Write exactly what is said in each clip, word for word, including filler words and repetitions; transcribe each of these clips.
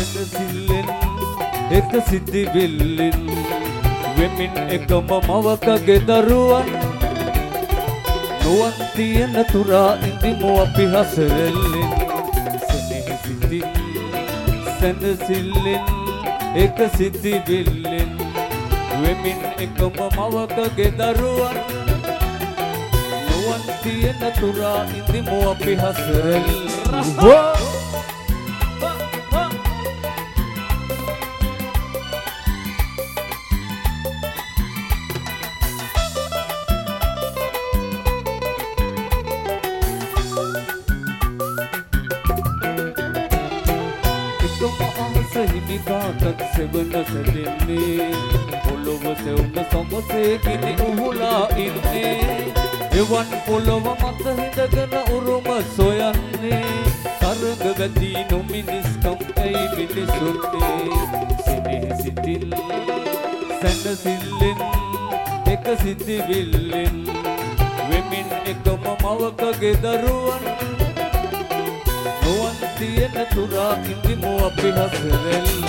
සැනසිල්ලෙන් එක සිතිවිල්ලෙන් වෙමින් එකම මවකගේ දරුවන් නුවන් තියෙන තුරා ඉඳිමු අපි හසරෙල්ලෙන් සෙනෙහසිතින් සැනසිල්ලෙන් එක සිතිවිල්ලෙන් වෙමින් එකම මවකගේ දරුවන් නුවන් තියෙන තුරා ඉඳිමු අපි හසරෙල්ලෙන් කාටත් සෙවන සැදෙන්නේ පොළොව සෙවුන සමසේ ගිනි උහුලා ඉන්නේ එවන් පොළොව මත හිඳගෙන උරුම සොයන්නේ තරඟ වැදී නොමිනිස්කම් ඇයි මිනිසුන්නේ සෙනෙහසිතින් සැනසිල්ලෙන් එක සිතිවිල්ලෙන් වෙමින් එකම මවකගේ දරුවන් නුවන් තියෙන තුරා ඉඳිමු අපි හසරෙල්ලෙන්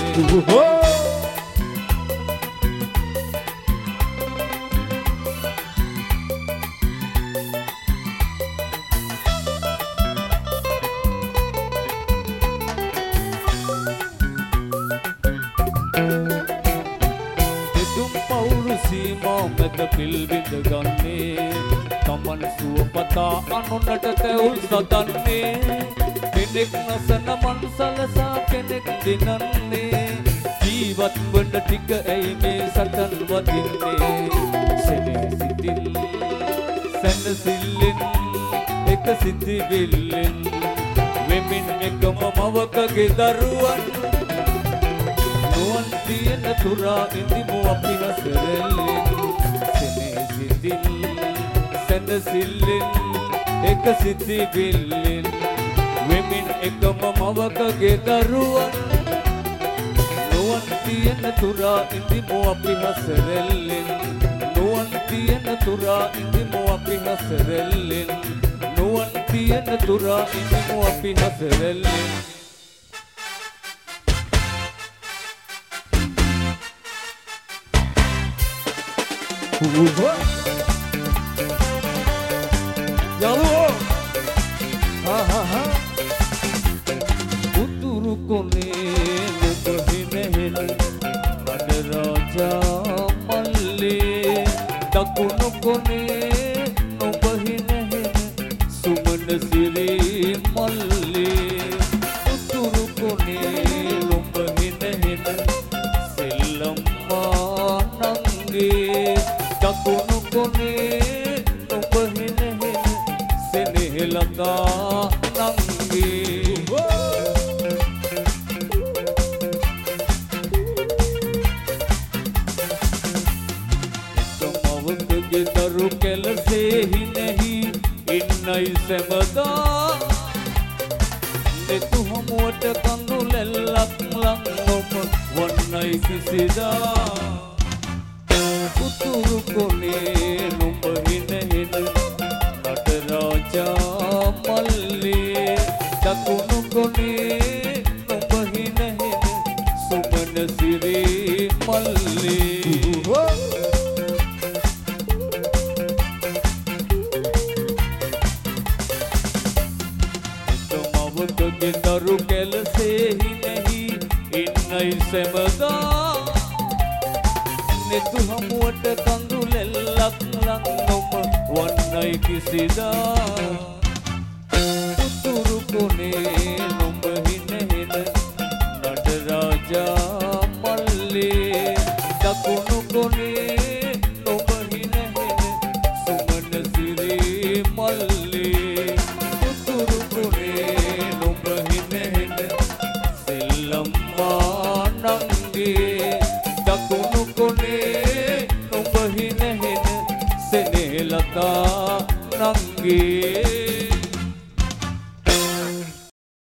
දෙතුම් පවුරු සීමා මැද පිල් විඳ ගන්නේ තමන් සුවපතා අනුනට තැවුල් සදන්නේ කෙනෙක් නොසන මන්සලසා කෙනෙක් දිනන්නේ ජීවත් වන ටික ඇයි මේ සටන් වදින්නේ සෙනෙහසිතින් සැනසිල්ලෙන් එක සිතිවිල්ලෙන් වෙමින් එකම මවකගේ දරුවන් නුවන් තියෙන තුරා ඉඳිමු අපි හසරෙල්ලෙන් සෙනෙහසිතින් සැනසිල්ලෙන් එක සිතිවිල්ලෙන් වෙමින් එකම මවකගේ දරුවන් නුවන් තියෙන තුරා ඉඳිමු අපි හසරෙල්ලෙන් නුවන් තියෙන තුරා ඉඳිමු අපි හසරෙල්ලෙන් නුවන් තියෙන තුරා ඉඳිමු අපි හසරෙල්ලෙන් යාළුවෝ හා හා හා උතුරු කොනේ නුඹ හිනෙහෙන බඩ රාජා මල්ලේ දකුණු කොනේ නුඹ හිනෙහෙන සුමන සිරි මල්ලේ උතුරු කොනේ නුඹ හිනෙහෙන සෙල්ලම්මා නංගේ දකුණු කොනේ නුඹ හිනෙහෙන සෙනෙහලතා නංගේ දරු කෙලසෙහි නැහි ඉන්නයි සැමදා නෙතු හමුවට කඳු ලැල්ලක් ලං නොම වන්නයි කිසිදා උතුරු කොනේ නුඹ හිනෙහෙන නටරාජා මල්ලේ දකුණු කොනේ නුඹ හිනෙහෙන සුමන සිරි මල්ලේ දරු කෙලසෙහි නැහි ඉන්නයි සැමදා නෙතු හමුවට කඳු ලැල්ලක් ලං නොම වන්නයි කිසිදා උතුරු කොනේ